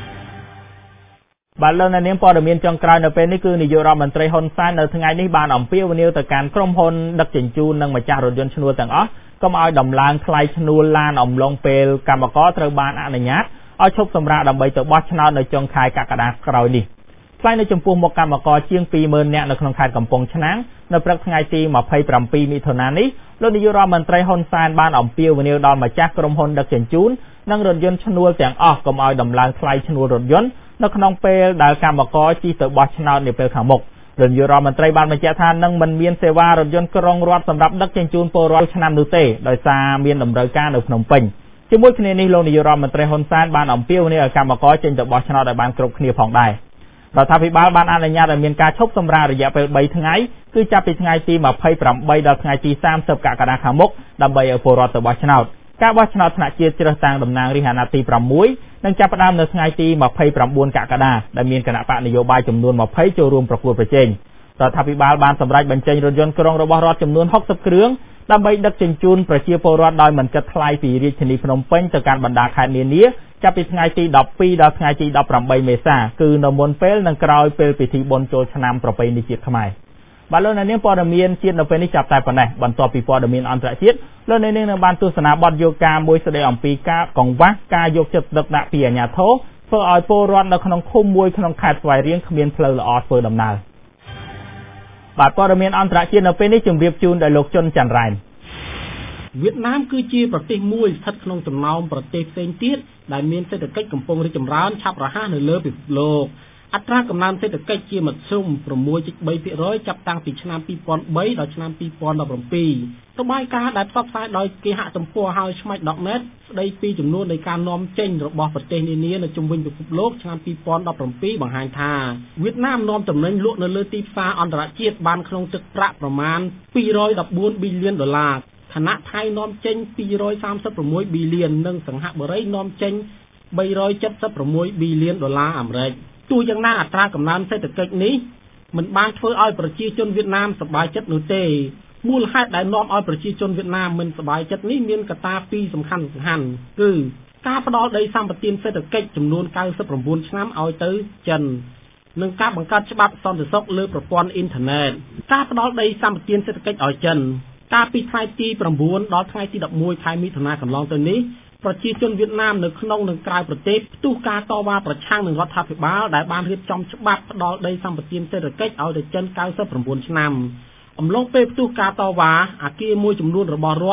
បាទលោកអ្នកនាងព័ត៌មានចុងក្រោយនៅពេលនេះគឺនាយករដ្ឋមន្ត្រីហ៊ុនសែននៅថ្ងៃនេះបានអំពាវនាវទៅកាន់ក្រុមហ៊ុនដឹកជញ្ជូននិងម្ចាស់រថយន្តឈ្នួលទាំងអស់កុំឲ្យដំឡើងថ្លៃឈ្នួលឡានអំឡុងពេលកម្មករត្រូវបានអនុញ្ញាតឲ្យឈប់សម្រាកដើម្បីទៅបោះឆ្នោតនៅចុងខែកក្កដាក្រោយនេះថ្លៃនៅចំពោះមុខកម្មករជាងtwo thousandនាក់នៅក្នុងខេត្តកំពង់ឆ្នាំងនៅព្រឹកថ្ងៃទីtwenty-sevenមិថុនានេះលោកនាយករដ្ឋមន្ត្រីហ៊ុនសែនបានអំពាវនាវដល់ម្ចាស់ក្រុមហ៊ុនដឹកជញ្ជូននិងរថយន្តឈ្នួលទាំងអស់កុំឲ្យដំឡើងថ្លៃឈ្នួលរថយន្តនៅក្នុងពេលដែលកម្មករជិះទៅបោះឆ្នោតនាពេលខាងមុខលោកនាយករដ្ឋមន្ត្រីបានបញ្ជាក់ថានឹងមិនមានសេវារថយន្តក្រុងរដ្ឋសម្រាប់ដឹកជញ្ជូនពលរដ្ឋឆ្នាំនោះទេដោយសារមានតម្រូវការនៅភ្នំពេញជាមួយគ្នានេះលោកនាយករដ្ឋមន្ត្រីហ៊ុនសែនបានអំពាវនាវឲ្យកម្មករចេញទៅបោះឆ្នោតឲ្យបានគ្រប់គ្នាផងដែររដ្ឋាភិបាលបានអនុញ្ញាតឲ្យមានការឈប់សម្រាករយៈពេលthreeថ្ងៃគឺចាប់ពីថ្ងៃទីtwenty-eightដល់ថ្ងៃទីthirtyកក្កដាខាងមុខដើម្បីឲ្យពលរដ្ឋទៅបោះឆ្នោតការបោះឆ្នោតថ្នាក់ជាតិជ្រើសតាំងតំណាងរាស្ត្រអាណត្តិទីsixនឹងចាប់ផ្ដើមនៅថ្ងៃទីtwenty-nineកក្កដាដែលមានគណៈបកនយោបាយចំនួនtwentyចូលរួមប្រកួតប្រជែងរដ្ឋាភិបាលបានសម្រេចបញ្ចេញរថយន្តក្រុងរបស់រដ្ឋចំនួនsixtyគ្រឿងដើម្បីដឹកជញ្ជូនប្រជាពលរដ្ឋដោយមិនគិតថ្លៃពីរាជធានីភ្នំពេញទៅកាន់បណ្ដាខេត្តនានាចាប់ពីថ្ងៃទីtwelveដល់ថ្ងៃទីeighteenមេសាគឺនៅមុនពេលនិងក្រោយពេលពិធីបុណ្យចូលឆ្នាំប្រពៃណីជាតិខ្មែរបាទលោកអ្នកនាងព័ត៌មានជាតិនៅពេលនេះចាប់តែប៉ុណ្ណេះបន្ទាប់ពីព័ត៌មានអន្តរជាតិលោកអ្នកនាងនឹងបានទស្សនាបទយកការមួយស្ដីអំពីការកង្វះការយកចិត្តទុកដាក់ពីអាជ្ញាធរធ្វើឲ្យពលរដ្ឋនៅក្នុងឃុំមួយក្នុងខេត្តស្វាយរៀងគ្មានផ្លូវល្អធ្វើដំណើរបាទព័ត៌មានអន្តរជាតិនៅពេលនេះជម្រាបជូនដោយលោកជុនច័ន្ទរ៉ែនវៀតណាមគឺជាប្រទេសមួយស្ថិតក្នុងចំណោមប្រទេសផ្សេងទៀតដែលមានសេដ្ឋកិច្ចកំពុងរីកចម្រើនឆាប់រហ័សនៅលើពិភពលោកអត្រាកំណើនសេដ្ឋកិច្ចជាមធ្យមsix point three percent ចាប់តាំងពីឆ្នាំtwo thousand threeដល់ឆ្នាំtwo thousand seventeenរបាយការណ៍ដែលផ្សព្វផ្សាយដោយគេហទំព័រហៅឆ្មាច់ .net ស្ដីពីចំនួននៃការនាំចេញរបស់ប្រទេសនានានៅជុំវិញពិភពលោកឆ្នាំtwo thousand seventeenបង្ហាញថាវៀតណាមនាំទំនិញលក់នៅលើទីផ្សារអន្តរជាតិបានក្នុងទឹកប្រាក់ប្រមាណtwo hundred fourteen billionដុល្លារខណៈថៃនាំចេញtwo hundred thirty-six billion និងសង្ហបុរីនាំចេញthree hundred seventy-six billionដុល្លារអាមេរិកទោះយ៉ាងណាអត្រាកំណើនសេដ្ឋកិច្ចនេះមិនបានធ្វើឲ្យប្រជាជនវៀតណាមសប្បាយចិត្តនោះទេមូលហេតុដែលនាំឲ្យប្រជាជនវៀតណាមមិនសប្បាយចិត្តនេះមានកត្តាពីរសំខាន់សំខាន់គឺការផ្ដល់ដីសម្បត្តិសេដ្ឋកិច្ចចំនួនninety-nineឆ្នាំឲ្យទៅចិននិងការបង្កើតច្បាប់សន្តិសុខលើប្រព័ន្ធអ៊ីនធឺណិតការផ្ដល់ដីសម្បត្តិសេដ្ឋកិច្ចឲ្យចិនកាលពីថ្ងៃទីnineដល់ថ្ងៃទីelevenខែមិថុនាកន្លងទៅនេះប្រជាជនវៀតណាមនៅក្នុងនិងក្រៅប្រទេសផ្ទុះការតវ៉ាប្រឆាំងនឹងរដ្ឋាភិបាលដែលបានរៀបចំច្បាប់ផ្ដល់ដីសម្បត្តិសេដ្ឋកិច្ចឲ្យទៅចិនninety-nineឆ្នាំអំឡុងពេលផ្ទុះការតវ៉ាអគារមួយចំនួនរបស់រដ្ឋ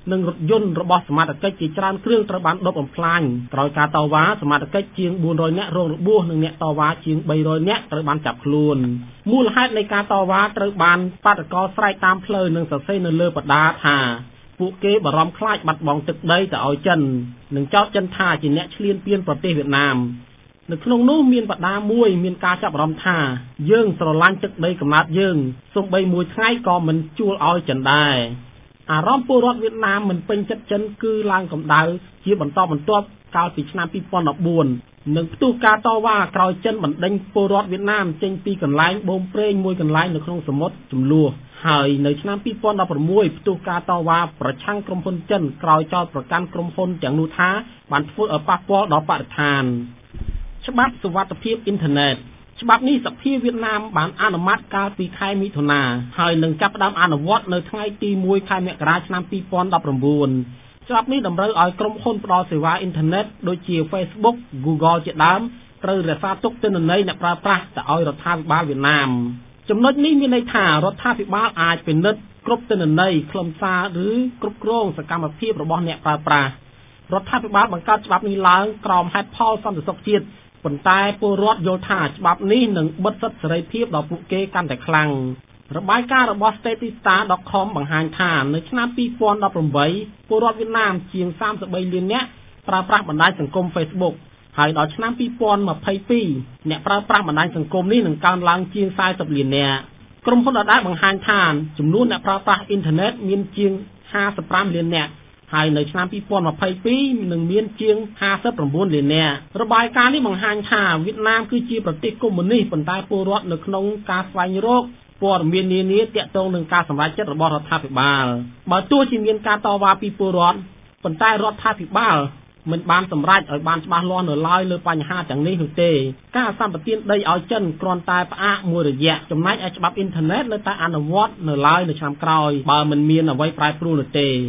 និងរថយន្តរបស់សមាជិកជាច្រើនគ្រឿងត្រូវបានដុតបំផ្លាញក្រោយការតវ៉ាសមាជិកជាងbốn trămនាក់រងរបួសនិងអ្នកតវ៉ាជាងba trămនាក់ត្រូវបានចាប់ខ្លួនមូលហេតុនៃការតវ៉ាត្រូវបានបាតកោស្រែកតាមផ្លូវនិងសរសេរនៅលើបដាថាពួកគេបារម្ភខ្លាចបាត់បង់ទឹកដីទៅឲ្យចិននិងចោទចិនថាជាអ្នកឈ្លានពានប្រទេសវៀតណាមនៅក្នុងនោះមានបដាមួយមានការចាប់អារម្មណ៍ថាយើងស្រឡាញ់ទឹកដីកំណើតយើងសូម្បីមួយថ្ងៃក៏មិនជួលឲ្យចិនដែរអារម្មណ៍ពលរដ្ឋវៀតណាមមិនពេញចិត្តចិនគឺឡើងកម្ដៅជាបន្តបន្ទាប់កាលពីឆ្នាំtwo thousand fourteenនិងផ្ទុះការតវ៉ាក្រោយចិនបណ្ដេញពលរដ្ឋវៀតណាមចេញពីកន្លែងបូមព្រេងមួយកន្លែងនៅក្នុងសមុទ្រចំនួនហើយនៅឆ្នាំtwo thousand sixteenផ្ទុះការតវ៉ាប្រឆាំងក្រុមហ៊ុនចិនក្រោយចោទប្រកាន់ក្រុមហ៊ុនទាំងនោះថាបានធ្វើឲ្យប៉ះពាល់ដល់បរិស្ថានច្បាប់សុវត្ថិភាពអ៊ីនធឺណិតច្បាប់នេះសភាវៀតណាមបានអនុម័តកាលពីខែមិថុនាហើយនឹងចាប់ផ្ដើមអនុវត្តនៅថ្ងៃទីoneខែមករាឆ្នាំtwo thousand nineteenច្បាប់នេះតម្រូវឲ្យក្រុមហ៊ុនផ្ដល់សេវាអ៊ីនធឺណិតដូចជា Facebook Google ជាដើមត្រូវរក្សាទុកទិន្នន័យអ្នកប្រើប្រាស់ទៅឲ្យរដ្ឋាភិបាលវៀតណាមចំណុចនេះមានន័យថារដ្ឋាភិបាលអាចពិនិត្យគ្រប់ទិន្នន័យខ្លឹមសារឬគ្រប់គ្រងសកម្មភាពរបស់អ្នកប្រើប្រាស់រដ្ឋាភិបាលបង្កើតច្បាប់នេះឡើងក្រោមហេតុផលសន្តិសុខជាតិប៉ុន្តែពលរដ្ឋយល់ថាច្បាប់នេះនឹងបិទសិទ្ធិសេរីភាពដល់ពួកគេកាន់តែខ្លាំងរបាយការណ៍របស់ statista dot com បង្ហាញថានៅឆ្នាំtwo thousand eighteenពលរដ្ឋវៀតណាមជាងthirty-threeលាននាក់ប្រើប្រាស់បណ្ដាញសង្គម Facebook ហើយដល់ឆ្នាំtwo thousand twenty-twoអ្នកប្រើប្រាស់បណ្ដាញសង្គមនេះនឹងកើនឡើងជាងfortyលាននាក់ក្រុមហ៊ុនដដែលបង្ហាញថាចំនួនអ្នកប្រើប្រាស់អ៊ីនធឺណិតមានជាងfifty-fiveលាននាក់ហើយនៅឆ្នាំtwo thousand twenty-twoនឹងមានជាងfifty-nineលាននាក់របាយការណ៍នេះបង្ហាញថាវៀតណាមគឺជាប្រទេសកុម្មុយនីសប៉ុន្តែពលរដ្ឋនៅក្នុងការស្វែងរកព័ត៌មាននានាទាក់ទងនឹងការសម្រេចចិត្តរបស់រដ្ឋាភិបាលបើទោះជាមានការតវ៉ាពីពលរដ្ឋប៉ុន្តែរដ្ឋាភិបាលមិនបានសម្រេចឲ្យបានច្បាស់លាស់នៅឡើយលើបញ្ហាទាំងនេះនោះទេការសម្បទានដីឲ្យចិនគ្រាន់តែផ្អាកមួយរយៈចំណែកឯច្បាប់អ៊ីនធឺណិតនៅតែអនុវត្តនៅឡើយនៅឆ្នាំក្រោយបើមិនមានអ្វីប្រែប្រួលនោះទេ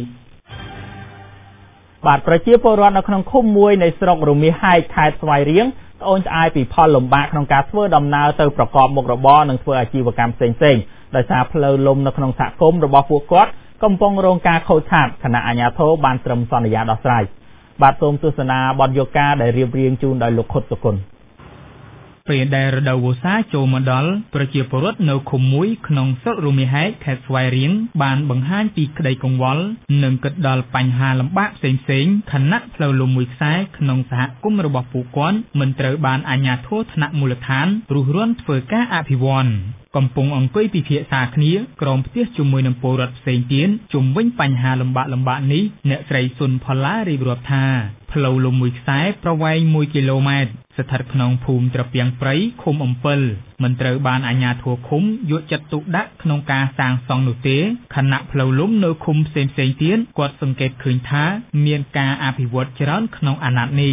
បាទប្រជាពលរដ្ឋនៅក្នុងឃុំមួយនៃស្រុករមាសហែកខេត្តស្វាយរៀងត្អូញត្អែពីផលលំបាកក្នុងការធ្វើដំណើរទៅប្រកបមុខរបរនិងធ្វើអាជីវកម្មផ្សេងៗដោយសារផ្លូវលំនៅក្នុងសហគមន៍របស់ពួកគាត់កំពុងរងការខូចខាតខណៈអាជ្ញាធរបានត្រឹមសន្យាដោះស្រាយបាទសូមទស្សនាបទយកាដែលរៀបរៀងជូនដោយលោកខុតសុគន្ធពេលដែលរដូវវស្សាចូលមកដល់ប្រជាពលរដ្ឋនៅឃុំមួយក្នុងស្រុករមាសហែកខេត្តស្វាយរៀងបានបង្ហាញពីក្តីកង្វល់និងគិតដល់បញ្ហាលំបាកផ្សេងៗខណៈផ្លូវលំមួយខ្សែក្នុងសហគមន៍របស់ពួកគាត់មិនត្រូវបានអាជ្ញាធរថ្នាក់មូលដ្ឋានរុះរាន់ធ្វើការអភិវឌ្ឍន៍កំពុងអង្គុយពិភាក្សាគ្នាក្រោមផ្ទះជាមួយនឹងពលរដ្ឋផ្សេងទៀតជុំវិញបញ្ហាលំបាកលំបាកនេះអ្នកស្រីសុនផល្លារៀបរាប់ថាផ្លូវលំមួយខ្សែប្រវែងoneគីឡូម៉ែត្រស្ថិតក្នុងភូមិត្រពាំងព្រៃឃុំអំពិលមិនត្រូវបានអាជ្ញាធរឃុំយកចិត្តទុកដាក់ក្នុងការសាងសង់នោះទេខណៈផ្លូវលំនៅឃុំផ្សេងៗទៀតគាត់សង្កេតឃើញថាមានការអភិវឌ្ឍច្រើនក្នុងអាណត្តិនេះ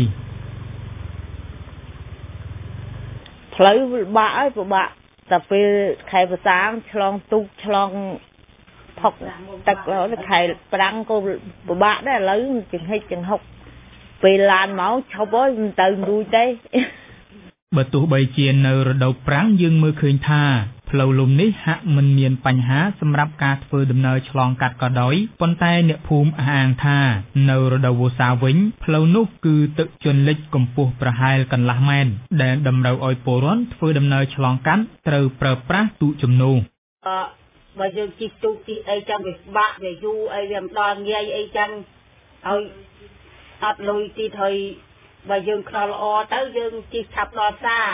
ផ្លូវពិបាកហើយពិបាកតែពេលខែប្រសាឆ្លងទូកឆ្លងផុកទឹករហូតខែប្រាំងក៏ពិបាកដែរឥឡូវចង្ហិចចង្ហុកពេលឡានមកឈប់ហើយមិនទៅរួចទេបើទោះបីជានៅរដូវប្រាំងយើងមើលឃើញថាផ្លូវលំនេះហាក់មិនមានបញ្ហាសម្រាប់ការធ្វើដំណើរឆ្លងកាត់ក៏ដោយប៉ុន្តែអ្នកភូមិអះអាងថានៅរដូវវស្សាវិញផ្លូវនោះគឺទឹកជន់លិចកម្ពស់ប្រហែលកន្លះម៉ែត្រដែលតម្រូវឲ្យពលរដ្ឋធ្វើដំណើរឆ្លងកាត់ត្រូវប្រើប្រាស់ទូកជំនួសអឺបើយើងជិះទូកជិះអីចាំវាបាក់វាយូរអីវាមិនដល់ងាយអីចាំឲ្យអត់លុយទីថយបើយើងខ្នល់ល្អទៅយើងជិះឆាប់ដល់ផ្សារ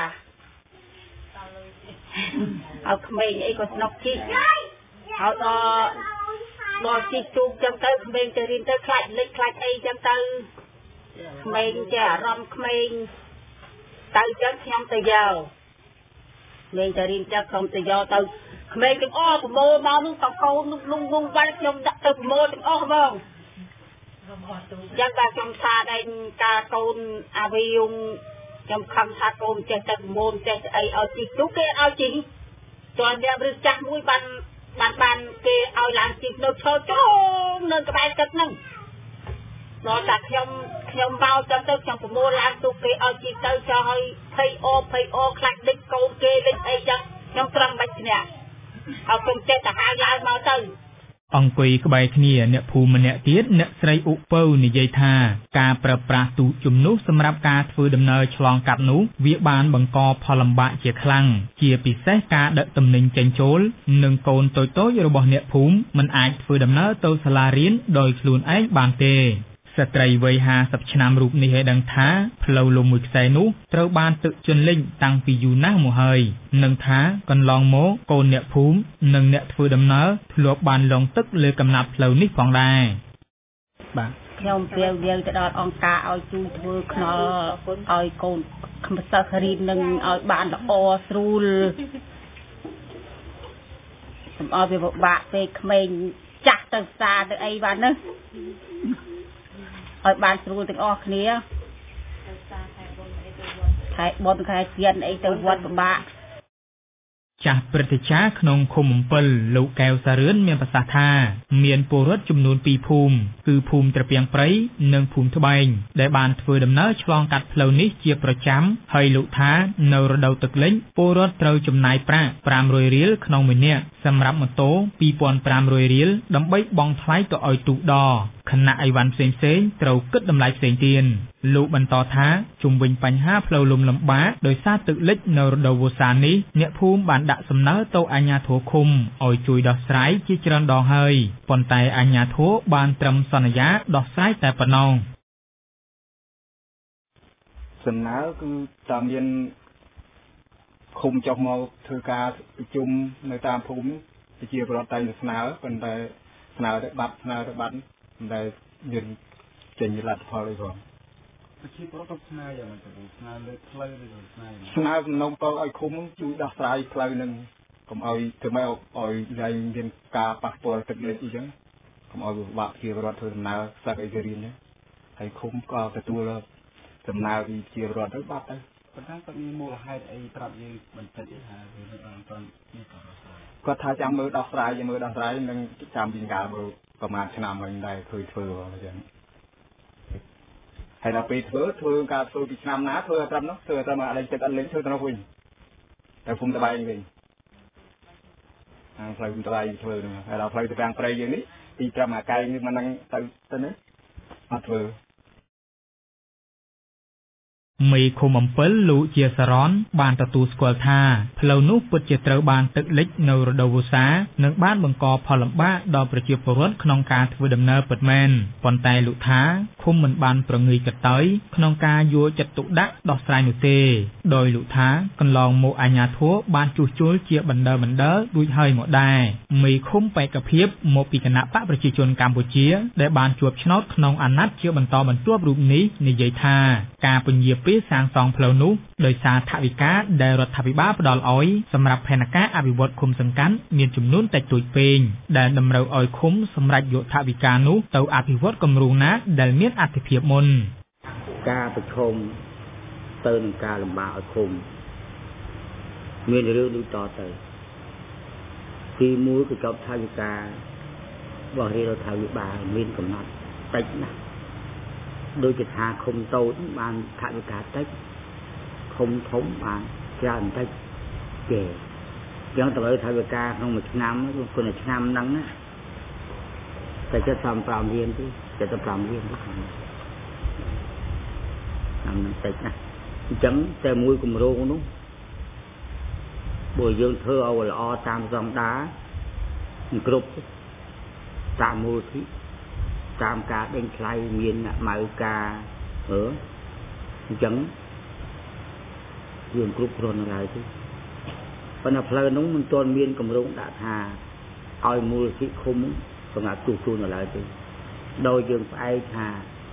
ឲ្យក្មេងអីក៏ស្នុកជិះឲ្យដល់ដល់ជិះទូកចឹងទៅក្មេងទៅរៀនទៅខ្លាចលិចខ្លាចអីចឹងទៅក្មេងចេះអារម្មណ៍ក្មេងទៅចឹងខ្ញុំទៅយកក្មេងទៅរៀនចឹងខ្ញុំទៅយកទៅក្មេងទាំងអស់ប្រមូលមកនោះតកូននោះលងលងបាត់ខ្ញុំដាក់ទៅប្រមូលទាំងអស់ហ្មងយ៉ាងតែខ្ញុំថាដែរការកូនអាវីយងខ្ញុំខំថាកូនចេះទៅប្រមូលចេះអីឲ្យជីទូគេឲ្យជីតើអ្នកឬចាស់មួយបានបានបានគេឲ្យឡើងជីនៅឈរចោងនៅក្បែរទឹកហ្នឹងដល់តែខ្ញុំខ្ញុំមកទៅទៅខ្ញុំប្រមូលឡើងទូគេឲ្យជីទៅចោះឲ្យភ័យអូភ័យអូខ្លាចដេកកូនគេលេចអីចឹងខ្ញុំត្រឹមបាច់ឈ្នះឲ្យខ្ញុំចេះតែហៅឡើងមកទៅអង្គុយក្បែរគ្នាអ្នកភូមិម្នាក់ទៀតអ្នកស្រីឧពៅនិយាយថាការប្រើប្រាស់ទូកជំនួសសម្រាប់ការធ្វើដំណើរឆ្លងកាត់នោះវាបានបង្កផលលំបាកជាខ្លាំងជាពិសេសការដឹកទំនិញចេញចូលនិងកូនតូចៗរបស់អ្នកភូមិមិនអាចធ្វើដំណើរទៅសាលារៀនដោយខ្លួនឯងបានទេស្ត្រីវ័យห้าสิบឆ្នាំរូបនេះឲ្យដឹងថាផ្លូវលំមួយខ្សែនោះត្រូវបានទឹកជន់លិចតាំងពីយូរណាស់មកហើយនឹងថាកន្លងមកកូនអ្នកភូមិនិងអ្នកធ្វើដំណើរធ្លាប់បានលងទឹកលើកំណាត់ផ្លូវនេះផងដែរបាទខ្ញុំពេលយើងទៅដល់អង្គការឲ្យជួយធ្វើខ្នល់ឲ្យកូនសិស្សរៀននឹងឲ្យបានល្អស្រួលសូមឲ្យវាពិបាកពេលក្មេងចាស់ទៅផ្សារទៅអីបានហ្នឹងឲ្យបានស្រួលទាំងអស់គ្នាខែបុណ្យខែទៀនអីទៅវត្តពិបាកចាស់ព្រឹទ្ធាចារ្យក្នុងឃុំអំពិលលោកកែវសារឿនមានប្រសាសន៍ថាមានពលរដ្ឋចំនួនពីរភូមិគឺភូមិត្រពាំងព្រៃនិងភូមិត្បែងដែលបានធ្វើដំណើរឆ្លងកាត់ផ្លូវនេះជាប្រចាំហើយលោកថានៅរដូវទឹកលិចពលរដ្ឋត្រូវចំណាយប្រាក់ប្រាំរយរៀលក្នុងមួយនាក់សម្រាប់ម៉ូតូពីរពាន់ប្រាំរយរៀលដើម្បីបង់ថ្លៃទៅឲ្យទូកដរខណៈអីវ៉ាន់ផ្សេងៗត្រូវគិតតម្លៃផ្សេងទៀតលោកបន្តថាជុំវិញបញ្ហាផ្លូវលំលំបាកដោយសារទឹកលិចនៅរដូវវស្សានេះអ្នកភូមិបានដាក់សំណើទៅអាជ្ញាធរឃុំឲ្យជួយដោះស្រាយជាច្រើនដងហើយប៉ុន្តែអាជ្ញាធរបានត្រឹមសន្យាដោះស្រាយតែប៉ុណ្ណោះសំណើគឺតាមមានឃុំចុះមកធ្វើការប្រជុំនៅតាមភូមិជាប្រវត្តិតែស្នើប៉ុន្តែស្នើទៅបាត់ស្នើទៅបាត់តែមានចេញលទ្ធផលអីផងប្រជាពលរដ្ឋស្នើយ៉ាងម៉េចទៅស្នើលើផ្លូវឬស្នើស្នើសំណូមពរឲ្យឃុំជួយដោះស្រាយផ្លូវនឹងកុំឲ្យធ្វើម៉េចឲ្យឡើងមានការប៉ះពាល់ទឹកលិចអីចឹងកុំឲ្យពិបាកប្រជាពលរដ្ឋធ្វើដំណើរស្ទឹកអីទៅរៀនហ្នឹងហើយឃុំក៏ទទួលដំណើរពីប្រជាពលរដ្ឋទៅបាត់ទៅប៉ុន្តែគាត់មានមូលហេតុអីប្រាប់យើងបន្តិចទេថាវាមិនបានទាន់មានការដោះស្រាយគាត់ថាចាំមើលដោះស្រាយចាំមើលដោះស្រាយនឹងចាំពីការមើលប្រហែលឆ្នាំហើយដែរឃើញធ្វើអញ្ចឹងហើយដល់ពេលធ្វើធ្វើការធ្វើពីឆ្នាំណាធ្វើត្រឹមនោះធ្វើត្រឹមអត់លេងទឹកអត់លេងធ្វើទៅនោះវិញតែភូមិត្បែងវិញហើយផ្លូវត្បែងធ្វើនោះហើយដល់ផ្លូវទៅខាងព្រៃយើងនេះពីត្រឹមអាកែងនេះមិននឹងទៅទៅនេះអត់ធ្វើមេឃុំអំពិលលោកជាសរនបានទទួលស្គាល់ថាផ្លូវនោះពិតជាត្រូវបានទឹកលិចនៅរដូវវស្សានិងបានបង្កផលលំបាកដល់ប្រជាពលរដ្ឋក្នុងការធ្វើដំណើរពិតមែនប៉ុន្តែលោកថាឃុំមិនបានប្រងើយកតើយក្នុងការយកចិត្តទុកដាក់ដោះស្រាយនោះទេដោយលោកថាកន្លងមកអាជ្ញាធរបានជួសជុលជាបណ្ដើបណ្ដើរួចហើយមកដែរមេឃុំបេក្ខភាពមកពីគណៈបកប្រជាជនកម្ពុជាដែលបានជាប់ឆ្នោតក្នុងអាណត្តិជាបន្តបន្ទាប់រូបនេះនិយាយថាការពញាពេលសាងសង់ផ្លូវនោះដោយសារថវិកាដែលរដ្ឋាភិបាលផ្ដល់ឲ្យសម្រាប់ផែនការអភិវឌ្ឍឃុំសង្កាត់មានចំនួនតិចតួចពេកដែលតម្រូវឲ្យឃុំសម្រាប់យកថវិកានោះទៅអភិវឌ្ឍគម្រោងណាដែលមានអត្ថិភាពមុនការប្រឈមទៅនឹងការលំបាកឲ្យឃុំមានរឿងដូចតទៅទីមួយគឺកោតថវិការបស់រដ្ឋាភិបាលមានកំណត់តិចណាស់ដូចជាថាឃុំតូចបានថវិកាតិចឃុំធំបានច្រើនតិចទេយ៉ាងត្រូវថវិកាក្នុងមួយឆ្នាំគុណឆ្នាំហ្នឹងណាតែចិត្តសំប្រាំរៀនទេចិត្តប្រាំរៀនទេឆ្នាំហ្នឹងតិចណាអញ្ចឹងតែមួយគម្រោងនោះបើយើងធ្វើឲ្យល្អតាមស្តង់ដារគ្រប់តាមមូលធិតាមការដេញថ្លៃមានម៉ៅការអឺអញ្ចឹងយើងគ្រប់គ្រាន់ហើយទេប៉ុន្តែផ្លូវនោះមិនទាន់មានគម្រោងដាក់ថាឲ្យមូលធិឃុំសម្រាប់ទូទួលនៅឡើយទេដោយយើងផ្អែកថា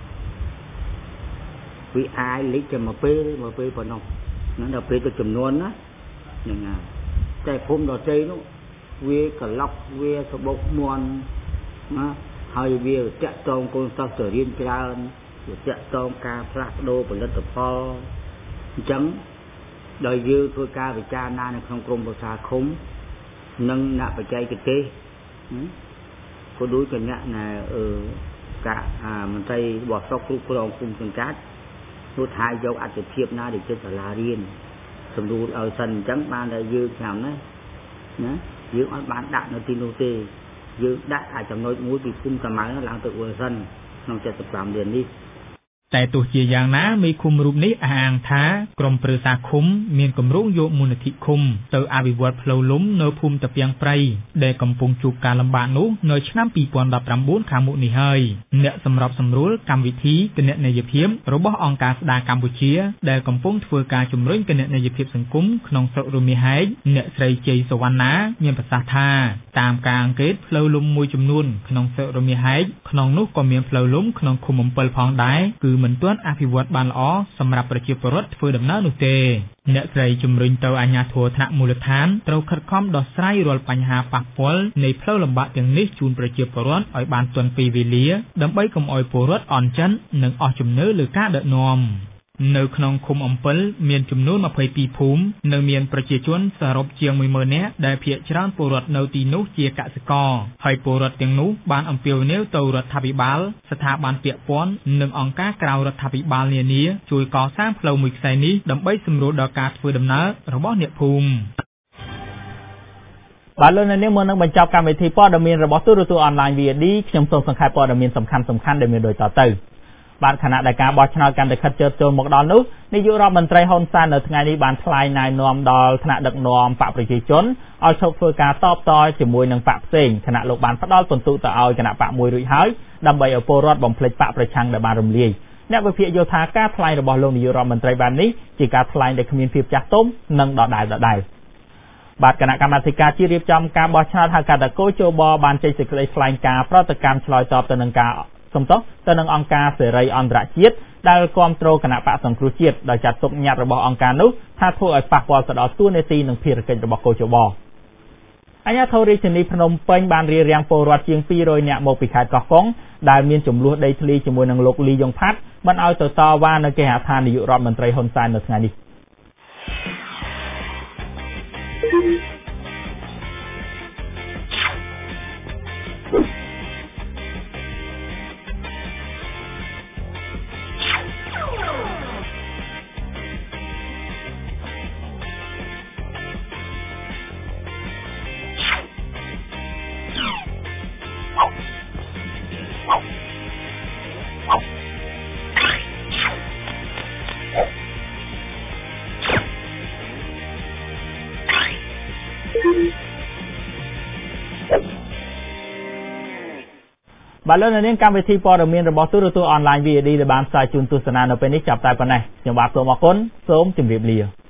វាអាចលិចតែមួយពេលមួយពេលប៉ុណ្ណោះហ្នឹងដល់ពេលទៅចំនួនណាហ្នឹងហើយតែភូមិដទៃនោះវាក្លុកវាសបុកមន់ណាហើយវាតាក់ទងកូនសិស្សទៅរៀនច្រើនវាតាក់ទងការផ្លាស់ប្ដូរផលិតផលអញ្ចឹងដោយយើងធ្វើការវិចារណានៅក្នុងក្រមប្រឹក្សាឃុំនិងអ្នកបច្ចេកទេសក៏ដូចជាអ្នកណាអឺការមន្ត្រីរបស់ស្រុកគ្រប់គ្រងគុំសង្កាត់នោះថាយកអត្ថិភាពណាដែលចិត្តសាលារៀនសម្រួលឲ្យសិនអញ្ចឹងបានតែយើងឆ្នាំនេះណាយើងអត់បានដាក់នៅទីនោះទេយើងដាក់អាចចំណុចមួយពីភូមិកាម៉ៅឡើងទៅអ៊ុយសិនក្នុងเจ็ดสิบสามលាននេះតែទោះជាយ៉ាងណាមេឃុំរូបនេះអះអាងថាក្រុមប្រឹក្សាឃុំមានគម្រោងយកមូលនិធិឃុំទៅអភិវឌ្ឍផ្លូវលំនៅភូមិតាពាំងព្រៃដែលកំពុងជួបការលំបាកនោះនៅឆ្នាំពីរពាន់ដប់ប្រាំបួនខាងមុខនេះហើយអ្នកសម្របសម្រួលកម្មវិធីគណនេយ្យភាពរបស់អង្គការស្ដារកម្ពុជាដែលកំពុងធ្វើការជំរុញគណនេយ្យភាពសង្គមក្នុងស្រុករមាសហែកអ្នកស្រីជ័យសវណ្ណាមានប្រសាសន៍ថាតាមការអង្កេតផ្លូវលំមួយចំនួនក្នុងស្រុករមាសហែកក្នុងនោះក៏មានផ្លូវលំក្នុងឃុំអំពិលផងដែរគឺមិនទាន់អភិវឌ្ឍបានល្អសម្រាប់ប្រជាពលរដ្ឋធ្វើដំណើរនោះទេអ្នកស្រីជំរុញទៅអាជ្ញាធរថ្នាក់មូលដ្ឋានត្រូវខិតខំដោះស្រាយរាល់បញ្ហាប៉ះពាល់នៃផ្លូវលំបាកទាំងនេះជូនប្រជាពលរដ្ឋឲ្យបានទាន់ពេលវេលាដើម្បីកុំឲ្យពលរដ្ឋអន់ចិននិងអស់ជំនឿលើការដឹកនាំនៅក្នុងឃុំអំពិលមានចំនួនម្ភៃពីរភូមិនិងមានប្រជាជនសរុបជាងមួយម៉ឺននាក់ដែលភាគច្រើនពលរដ្ឋនៅទីនោះជាកសិករហើយពលរដ្ឋទាំងនោះបានអំពាវនាវទៅរដ្ឋាភិបាលស្ថាប័នពាក់ព័ន្ធនិងអង្គការក្រៅរដ្ឋាភិបាលនានាជួយកសាងផ្លូវមួយខ្សែនេះដើម្បីសម្រួលដល់ការធ្វើដំណើររបស់អ្នកភូមិបាទលោកអ្នកនាងមុននឹងបញ្ចប់កម្មវិធីព័ត៌មានរបស់ទូរទស្សន៍អនឡាញ វី អូ ឌី ខ្ញុំសូមសង្ខេបព័ត៌មានសំខាន់ៗដែលមានដូចតទៅបានខណៈដែលការបោះឆ្នោតកាន់តែខិតជិតចូលមកដល់នោះនាយករដ្ឋមន្ត្រីហ៊ុនសែននៅថ្ងៃនេះបានថ្លែងណែនាំដល់ថ្នាក់ដឹកនាំបកប្រជាជនឲ្យឈប់ធ្វើការតបតជាមួយនឹងបកផ្សេងខណៈលោកបានផ្ដល់ពិន្ទុទៅឲ្យគណៈបកមួយរួចហើយដើម្បីឲ្យពលរដ្ឋបំភ្លេចបកប្រឆាំងដែលបានរំលាយអ្នកវិភាគយល់ថាការថ្លែងរបស់លោកនាយករដ្ឋមន្ត្រីបែបនេះជាការថ្លែងដែលគ្មានភាពចាស់ទុំនិងដដែលដដែលបាទគណៈកម្មាធិការជាតិរៀបចំការបោះឆ្នោតហៅកាត់តកោជបបានចេញសេចក្តីថ្លែងការណ៍ប្រតិកម្មឆ្លើយតបទៅនឹងការសំទោសទៅនឹងអង្គការសេរីអន្តរជាតិដែលគ្រប់គ្រងគណៈបកសង្គ្រោះជាតិដោយចាត់ទុកញត្តិរបស់អង្គការនោះថាធ្វើឲ្យប៉ះពាល់ទៅដល់តួនាទីនិងភារកិច្ចរបស់កោជបអាជ្ញាធររាជធានីភ្នំពេញបានរៀបរៀងពលរដ្ឋជាងពីររយនាក់មកពីខេត្តកោះកុងដែលមានចំនួនដីធ្លីជាមួយនឹងលោកលីយ៉ុងផាត់បានឲ្យទៅតវ៉ានៅគេហដ្ឋាននាយករដ្ឋមន្ត្រីហ៊ុនសែននៅថ្ងៃនេះបាទលោកអ្នកនាងកម្មវិធីព័ត៌មានរបស់ទូរទស្សន៍អនឡាញ វី អូ ឌី ដែលបានផ្សាយជូនទស្សនានៅពេលនេះចាប់តែប៉ុណ្ណេះខ្ញុំបាទសូមអរគុណសូមជម្រាបលា